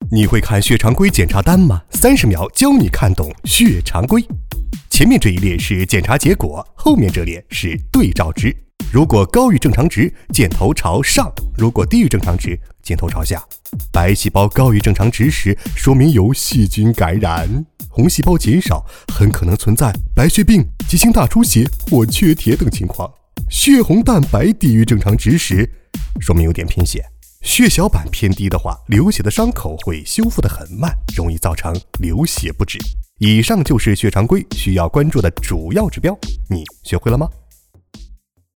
你会看血常规检查单吗？30秒教你看懂血常规。前面这一列是检查结果，后面这列是对照值。如果高于正常值，箭头朝上；如果低于正常值，箭头朝下。白细胞高于正常值时，说明有细菌感染；红细胞减少，很可能存在白血病、急性大出血或缺铁等情况。血红蛋白低于正常值时，说明有点贫血。血小板偏低的话，流血的伤口会修复得很慢，容易造成流血不止。以上就是血常规需要关注的主要指标，你学会了吗？